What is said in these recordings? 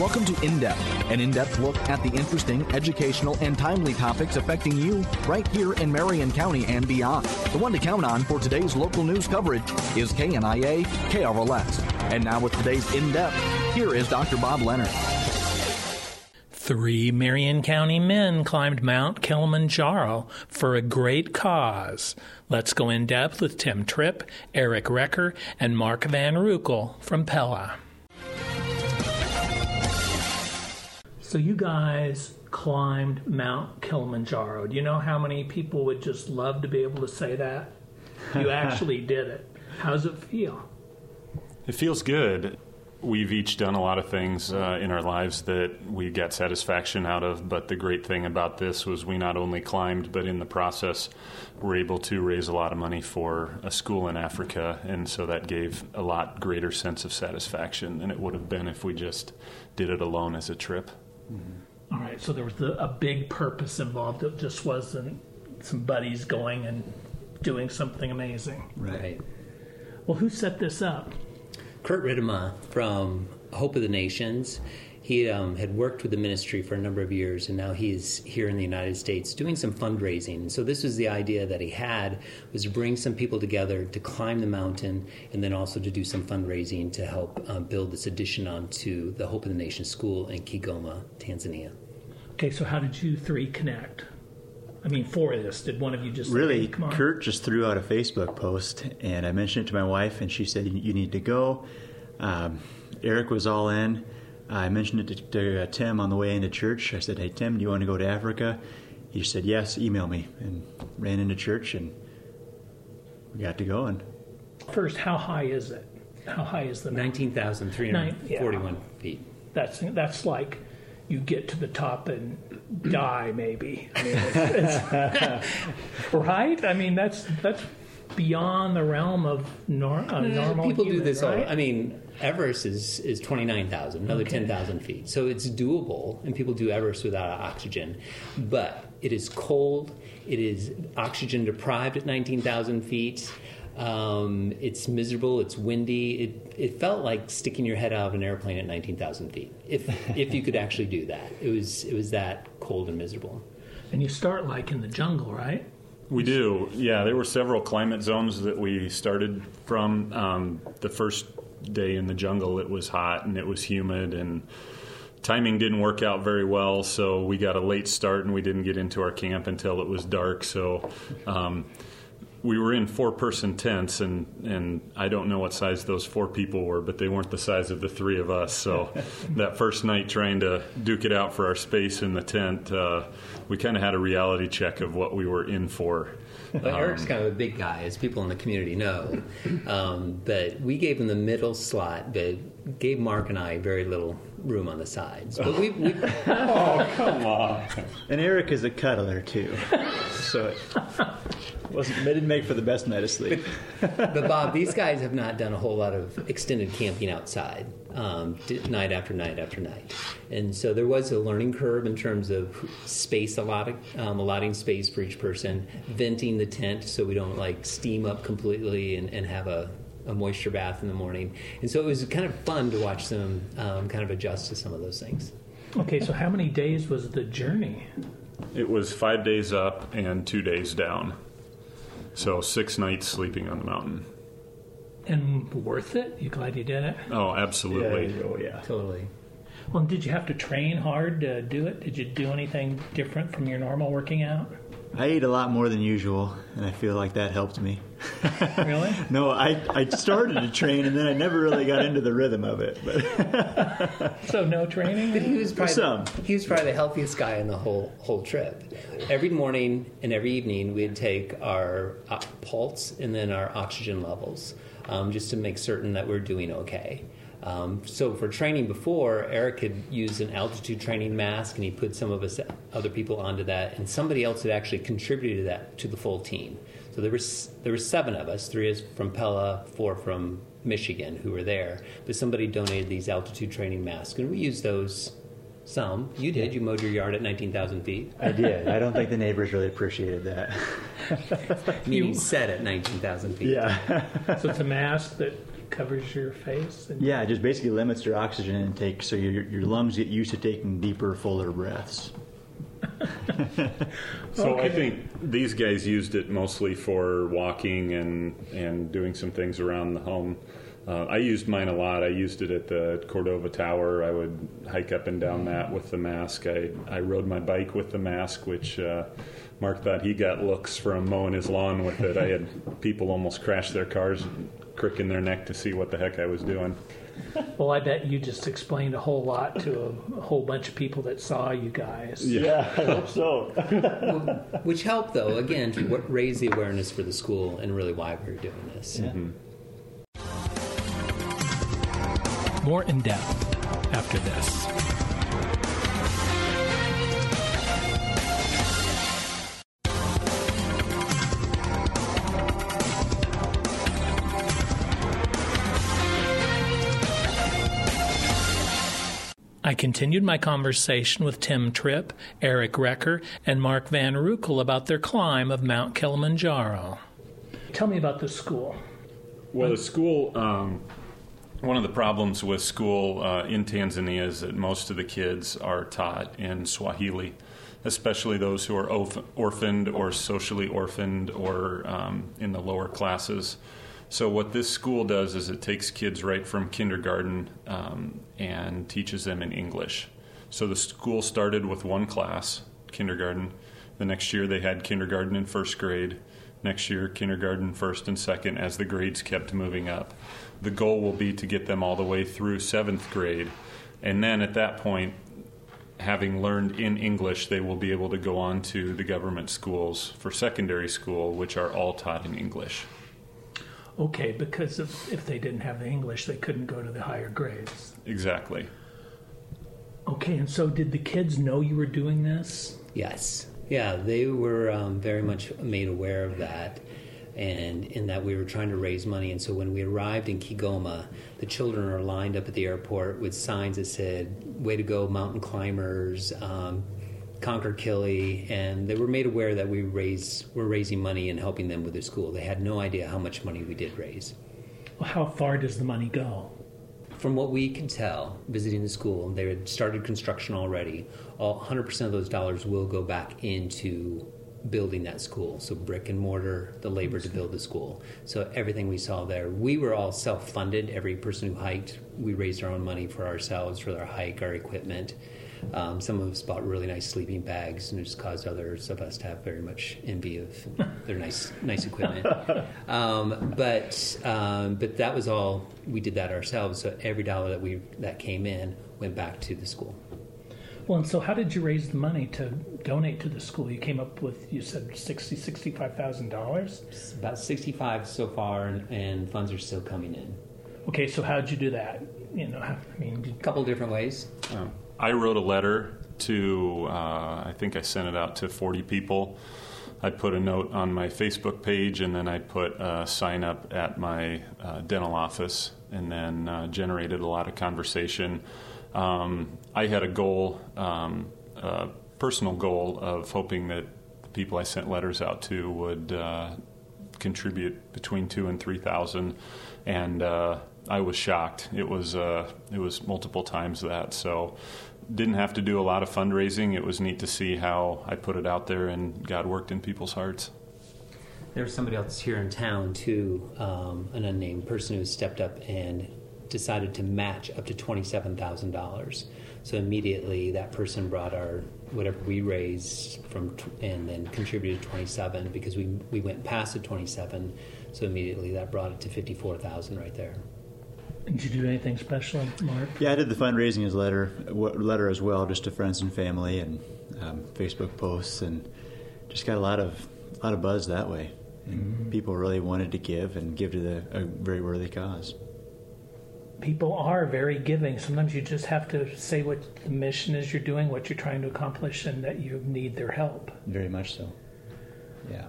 Welcome to In Depth, an in-depth look at the interesting, educational, and timely topics affecting you right here in Marion County and beyond. The one to count on for today's local news coverage is KNIA KRLS. And now with today's In Depth, here is Dr. Bob Leonard. 3 Marion County men climbed Mount Kilimanjaro for a great cause. Let's go in depth with Tim Tripp, Eric Recker, and Mark Van Rukel from Pella. So you guys climbed Mount Kilimanjaro. Do you know how many people would just love to be able to say that? You actually did it. How does it feel? It feels good. We've each done a lot of things in our lives that we got satisfaction out of, but the great thing about this was we not only climbed, but in the process were able to raise a lot of money for a school in Africa, and so that gave a lot greater sense of satisfaction than it would have been if we just did it alone as a trip. All right, so there was a big purpose involved. It just wasn't some buddies going and doing something amazing. Right. Well, who set this up? Kurt Ridema from Hope of the Nations. He had worked with the ministry for a number of years, and now he's here in the United States doing some fundraising. So this was the idea that he had, was to bring some people together to climb the mountain and then also to do some fundraising to help build this addition onto the Hope of the Nations school in Kigoma, Tanzania. Okay, so how did you three connect? I mean, for this, did one of you just really, say, hey, come on? Kurt just threw out a Facebook post, and I mentioned it to my wife, and she said, you need to go. Eric was all in. I mentioned it to Tim on the way into church. I said, hey, Tim, do you want to go to Africa? He said, yes, email me, and ran into church, and we got to go. And first, how high is it? How high is the mountain? 19,341 feet. That's like you get to the top and die, maybe. I mean, it's right? I mean, that's beyond the realm of normal. People human, do this right? all. I mean, Everest is 29,000, another 10,000 feet. So it's doable, and people do Everest without oxygen. But it is cold. It is oxygen deprived at 19,000 feet. It's miserable. It's windy. It felt like sticking your head out of an airplane at 19,000 feet. If you could actually do that, it was that cold and miserable. And you start like in the jungle, right? We do. Yeah, there were several climate zones that we started from. The first day in the jungle, it was hot and it was humid, and timing didn't work out very well, so we got a late start and we didn't get into our camp until it was dark. So we were in 4-person tents, and I don't know what size those 4 people were, but they weren't the size of the 3 of us. So that first night trying to duke it out for our space in the tent, we kind of had a reality check of what we were in for. But Eric's kind of a big guy, as people in the community know. But we gave him the middle slot, but gave Mark and I very little room on the sides. But we Oh, come on. And Eric is a cuddler, too. So it didn't make for the best night of sleep. But Bob, these guys have not done a whole lot of extended camping outside, night after night after night. And so there was a learning curve in terms of space allotting space for each person, venting the tent so we don't like steam up completely and have a moisture bath in the morning. And so it was kind of fun to watch them kind of adjust to some of those things. Okay, so how many days was the journey? It was 5 days up and 2 days down. So 6 nights sleeping on the mountain. And worth it? You glad you did it? Oh, absolutely. Yeah. Totally. Well, did you have to train hard to do it? Did you do anything different from your normal working out? I ate a lot more than usual, and I feel like that helped me. Really? No, I started to train, and then I never really got into the rhythm of it. But So no training? But he was probably the healthiest guy in the whole trip. Every morning and every evening, we'd take our pulse and then our oxygen levels, just to make certain that we're doing okay. So for training before, Eric had used an altitude training mask, and he put some of us other people onto that, and somebody else had actually contributed that to the full team. So there were 7 of us, 3 from Pella, 4 from Michigan who were there, but somebody donated these altitude training masks, and we used those. Some. You did. You mowed your yard at 19,000 feet. I did. I don't think the neighbors really appreciated that. Meaning set at 19,000 feet. Yeah. So it's a mask that covers your face? And Yeah, it just basically limits your oxygen intake, so your lungs get used to taking deeper, fuller breaths. So I think these guys used it mostly for walking and doing some things around the home. I used mine a lot. I used it at the Cordova Tower. I would hike up and down that with the mask. I rode my bike with the mask, which Mark thought he got looks from mowing his lawn with it. I had people almost crash their cars, cricking their neck to see what the heck I was doing. Well, I bet you just explained a whole lot to a whole bunch of people that saw you guys. Yeah, I hope so. Which helped, though, again, to raise the awareness for the school and really why we were doing this. Yeah. Mm-hmm. More in depth after this. I continued my conversation with Tim Tripp, Eric Recker, and Mark Van Rukel about their climb of Mount Kilimanjaro. Tell me about the school. Well, the school, one of the problems with school in Tanzania is that most of the kids are taught in Swahili, especially those who are orphaned or socially orphaned or in the lower classes. So what this school does is it takes kids right from kindergarten and teaches them in English. So the school started with one class, kindergarten. The next year they had kindergarten in first grade. Next year, kindergarten, first and second, as the grades kept moving up. The goal will be to get them all the way through seventh grade. And then at that point, having learned in English, they will be able to go on to the government schools for secondary school, which are all taught in English. Okay, because if they didn't have the English, they couldn't go to the higher grades. Exactly. Okay, and so did the kids know you were doing this? Yes. Yeah, they were very much made aware of that, and in that we were trying to raise money. And so when we arrived in Kigoma, the children are lined up at the airport with signs that said, "Way to go, mountain climbers, conquer Kili," and they were made aware that we're raising money and helping them with their school. They had no idea how much money we did raise. Well, how far does the money go? From what we can tell, visiting the school, they had started construction already. 100% of those dollars will go back into building that school. So brick and mortar, the labor to build the school. So everything we saw there, we were all self-funded. Every person who hiked, we raised our own money for ourselves, for our hike, our equipment. Some of us bought really nice sleeping bags, and it just caused others of us to have very much envy of their nice equipment. But that was all. We did that ourselves. So every dollar that came in went back to the school. Well, and so how did you raise the money to donate to the school? You came up with, you said $65,000? About 65 so far, and funds are still coming in. Okay, so how did you do that? A couple different ways. I wrote a letter to, I think I sent it out to 40 people. I put a note on my Facebook page, and then I put a sign up at my dental office, and then generated a lot of conversation. I had a goal, a personal goal of hoping that the people I sent letters out to would contribute between $2,000 and $3,000, and I was shocked. It was multiple times that. So didn't have to do a lot of fundraising. It was neat to see how I put it out there and God worked in people's hearts. There was somebody else here in town too, an unnamed person who stepped up and decided to match up to $27,000. So immediately that person brought our whatever we raised and then contributed 27 because we went past the 27. So immediately that brought it to 54,000 right there. Did you do anything special, Mark? Yeah, I did the fundraising letter as well, just to friends and family and Facebook posts, and just got a lot of buzz that way. And people really wanted to give to a very worthy cause. People are very giving. Sometimes you just have to say what the mission is you're doing, what you're trying to accomplish, and that you need their help. Very much so. Yeah.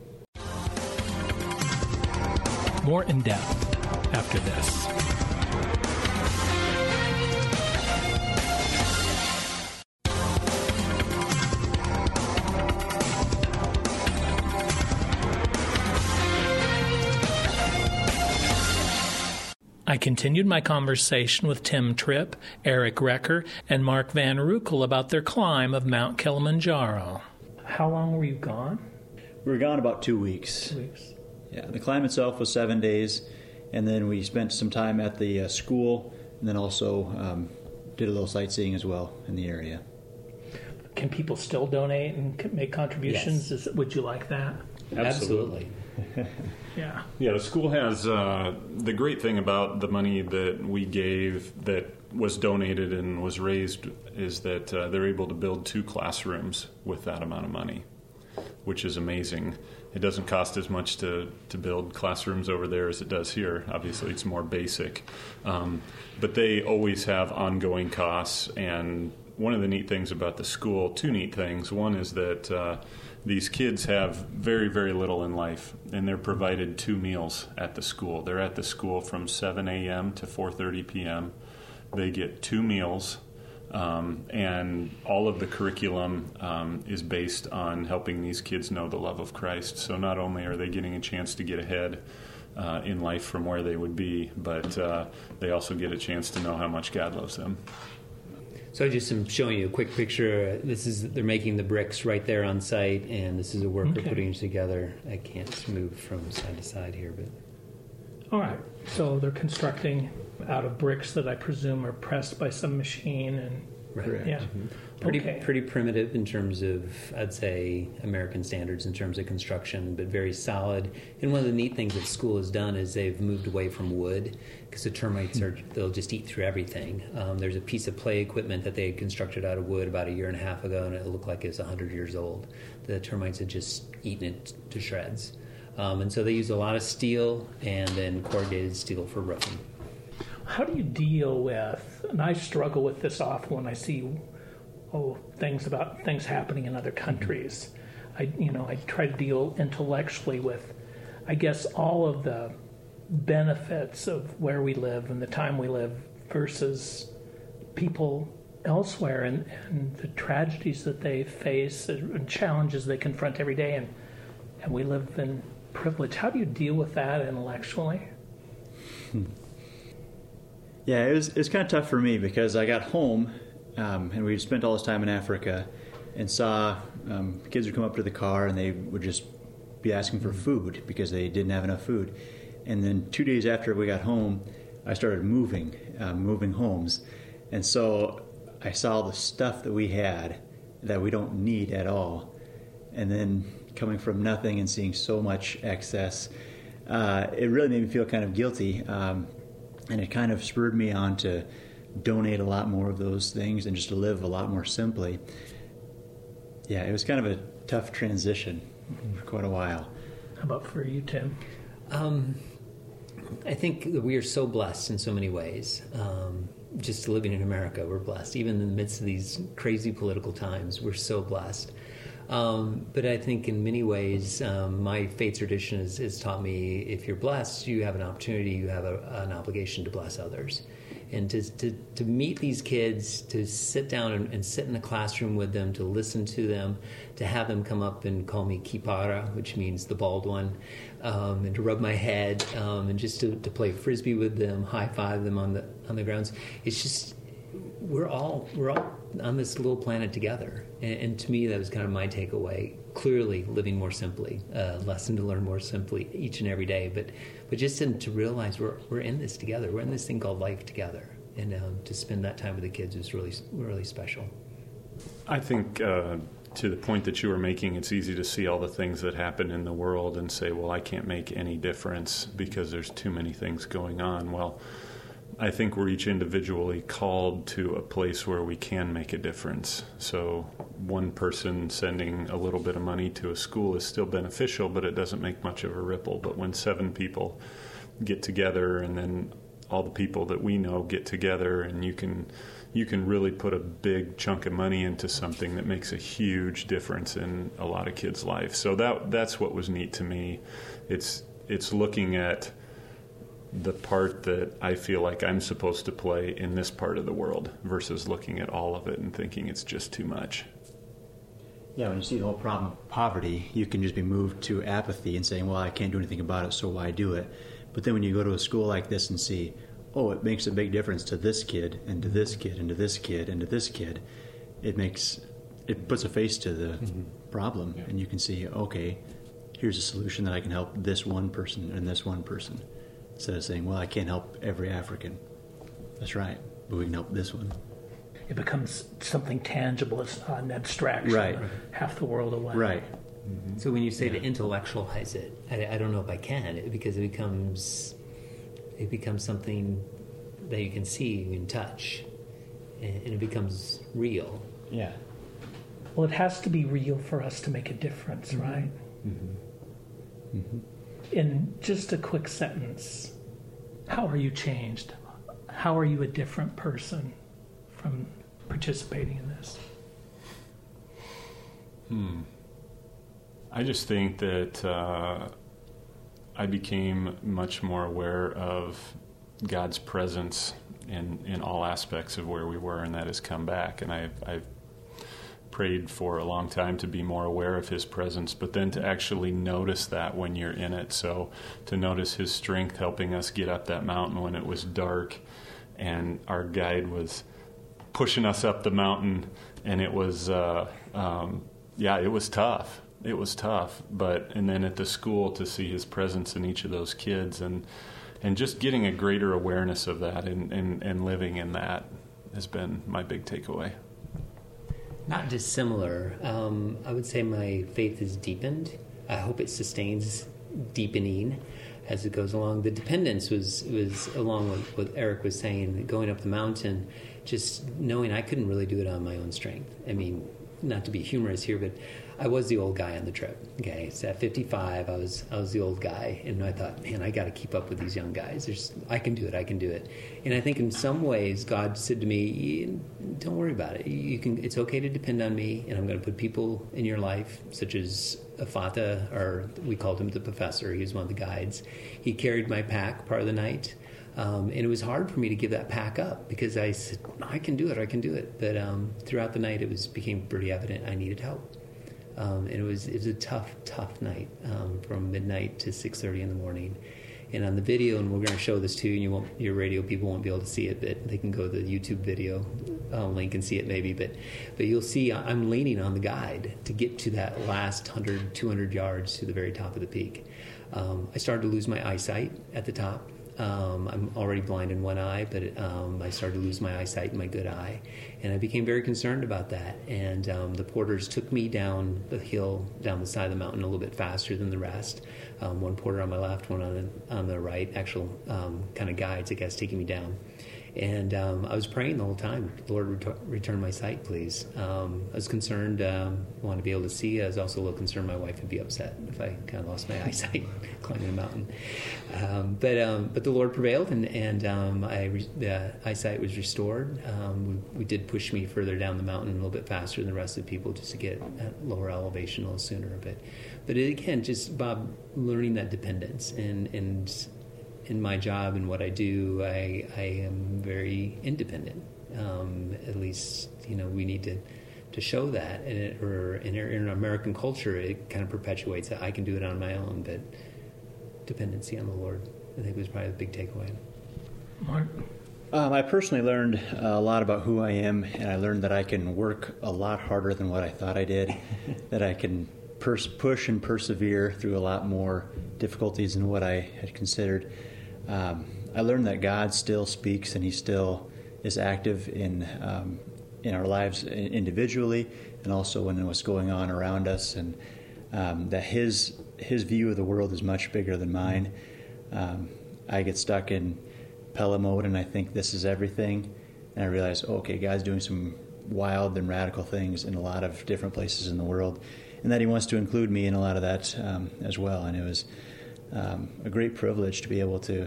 More in depth after this. I continued my conversation with Tim Tripp, Eric Recker, and Mark Van Rukel about their climb of Mount Kilimanjaro. How long were you gone? We were gone about 2 weeks. 2 weeks. Yeah, the climb itself was 7 days, and then we spent some time at the school, and then also did a little sightseeing as well in the area. Can people still donate and make contributions? Yes. Would you like that? Absolutely. Yeah. Yeah, the school has the great thing about the money that we gave that was donated and was raised is that they're able to build 2 classrooms with that amount of money, which is amazing. It doesn't cost as much to build classrooms over there as it does here. Obviously, it's more basic. But they always have ongoing costs. And one of the neat things about the school, 2 neat things. One is that these kids have very, very little in life, and they're provided 2 meals at the school. They're at the school from 7 a.m. to 4:30 p.m. They get 2 meals. And all of the curriculum is based on helping these kids know the love of Christ. So not only are they getting a chance to get ahead in life from where they would be, but they also get a chance to know how much God loves them. So I just am showing you a quick picture. They're making the bricks right there on site, and this is a worker putting it together. I can't move from side to side here, but... All right. So they're constructing out of bricks that I presume are pressed by some machine, and Right. yeah, Pretty primitive in terms of, I'd say, American standards in terms of construction, but very solid. And one of the neat things that school has done is they've moved away from wood because the termites they'll just eat through everything. There's a piece of play equipment that they had constructed out of wood about 1.5 years ago, and it looked like it was 100 years old. The termites had just eaten it to shreds. And so they use a lot of steel and then corrugated steel for roofing. How do you deal with, and I struggle with this often when I see things happening in other countries. I try to deal intellectually with, I guess, all of the benefits of where we live and the time we live versus people elsewhere and the tragedies that they face and challenges they confront every day, and we live in privilege. How do you deal with that intellectually? Yeah, it was kind of tough for me because I got home and we'd spent all this time in Africa and saw kids would come up to the car and they would just be asking for food because they didn't have enough food. And then 2 days after we got home, I started moving homes. And so I saw the stuff that we had that we don't need at all. And then coming from nothing and seeing so much excess, it really made me feel kind of guilty. And it kind of spurred me on to donate a lot more of those things and just to live a lot more simply. Yeah, it was kind of a tough transition for quite a while. How about for you, Tim? I think that we are so blessed in so many ways. Just living in America, we're blessed. Even in the midst of these crazy political times, we're so blessed. But I think in many ways, my faith tradition has taught me if you're blessed, you have an opportunity, you have an obligation to bless others. And to meet these kids, to sit down and sit in the classroom with them, to listen to them, to have them come up and call me Kipara, which means the bald one, and to rub my head, and just to play Frisbee with them, high-five them on the grounds. It's just, we're all on this little planet together. And to me, that was kind of my takeaway. Clearly, living more simply, lesson to learn more simply each and every day. But just to realize we're in this together. We're in this thing called life together. And to spend that time with the kids is really, really special. I think to the point that you were making, it's easy to see all the things that happen in the world and say, well, I can't make any difference because there's too many things going on. Well, I think we're each individually called to a place where we can make a difference. So one person sending a little bit of money to a school is still beneficial, but it doesn't make much of a ripple. But when 7 people get together and then all the people that we know get together and you can really put a big chunk of money into something that makes a huge difference in a lot of kids' lives. So that's what was neat to me. It's looking at the part that I feel like I'm supposed to play in this part of the world versus looking at all of it and thinking it's just too much. Yeah, when you see the whole problem of poverty, you can just be moved to apathy and saying, well, I can't do anything about it, so why do it? But then when you go to a school like this and see, oh, it makes a big difference to this kid and to this kid and to this kid and to this kid, it puts a face to the problem, and you can see, okay, here's a solution that I can help this one person and this one person, instead of saying, well, I can't help every African. That's right, but we can help this one. It becomes something tangible. It's not an abstraction. Right. Half the world away. Right. So when you say to intellectualize it, I don't know if I can, because it becomes something that you can see, you can touch, and it becomes real. Yeah. Well, it has to be real for us to make a difference, right? Mm-hmm. Mm-hmm. In just a quick sentence, how are you changed? How are you a different person from participating in this? I just think that I became much more aware of God's presence in all aspects of where we were, and that has come back. And I've prayed for a long time to be more aware of His presence, but then to actually notice that when you're in it. So to notice His strength helping us get up that mountain when it was dark, and our guide was pushing us up the mountain, and it was it was tough. It was tough, and then at the school to see His presence in each of those kids, and just getting a greater awareness of that and living in that has been my big takeaway. Not dissimilar. I would say my faith has deepened. I hope it sustains deepening as it goes along. The dependence was along with what Eric was saying, going up the mountain, just knowing I couldn't really do it on my own strength. I mean, not to be humorous here, but I was the old guy on the trip. Okay, so at 55, I was the old guy, and I thought, man, I got to keep up with these young guys. I can do it. And I think in some ways, God said to me, "Don't worry about it. It's okay to depend on me, and I'm going to put people in your life, such as Afata, or we called him the professor. He was one of the guides. He carried my pack part of the night." And it was hard for me to give that pack up because I said, I can do it. But throughout the night, became pretty evident I needed help. And it was a tough night from midnight to 6:30 in the morning. And on the video, and we're going to show this too, and your radio people won't be able to see it, but they can go to the YouTube video link and see it maybe. But you'll see I'm leaning on the guide to get to that last 100, 200 yards to the very top of the peak. I started to lose my eyesight at the top. I'm already blind in one eye, but I started to lose my eyesight in my good eye. And I became very concerned about that. And the porters took me down the hill, down the side of the mountain a little bit faster than the rest. One porter on my left, one on the right, actual kind of guides, I guess, taking me down. And I was praying the whole time, Lord, return my sight, please. I was concerned, wanted to be able to see. I was also a little concerned my wife would be upset if I kind of lost my eyesight climbing a mountain. But the Lord prevailed, and the eyesight was restored. We did push me further down the mountain a little bit faster than the rest of the people just to get at lower elevation a little sooner. But again, just Bob, learning that dependence and in my job and what I do, I am very independent. At least, we need to show that. And in American culture, it kind of perpetuates that I can do it on my own, but dependency on the Lord, I think, was probably the big takeaway. Mark? I personally learned a lot about who I am, and I learned that I can work a lot harder than what I thought I did, that I can push and persevere through a lot more difficulties than what I had considered. I learned that God still speaks, and He still is active in our lives individually, and also in what's going on around us, and that His view of the world is much bigger than mine. I get stuck in Pella mode, and I think this is everything, and I realize, okay, God's doing some wild and radical things in a lot of different places in the world, and that He wants to include me in a lot of that as well. And it was a great privilege to be able to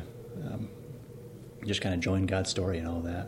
just kind of join God's story and all that.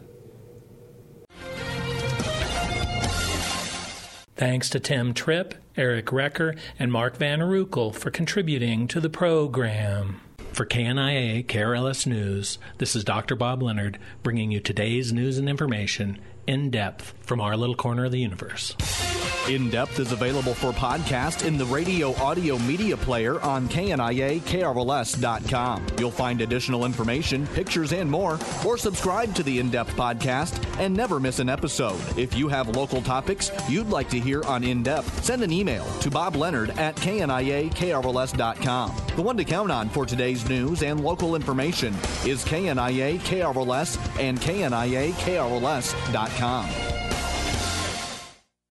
Thanks to Tim Tripp, Eric Recker, and Mark Van Arukkel for contributing to the program. For KNIA KRLS News, this is Dr. Bob Leonard bringing you today's news and information in depth from our little corner of the universe. In Depth is available for podcast in the radio audio media player on KNIA-KRLS.com. You'll find additional information, pictures, and more, or subscribe to the In Depth podcast and never miss an episode. If you have local topics you'd like to hear on In Depth, send an email to Bob Leonard at KNIA-KRLS.com. The one to count on for today's news and local information is KNIA-KRLS and KNIA-KRLS.com.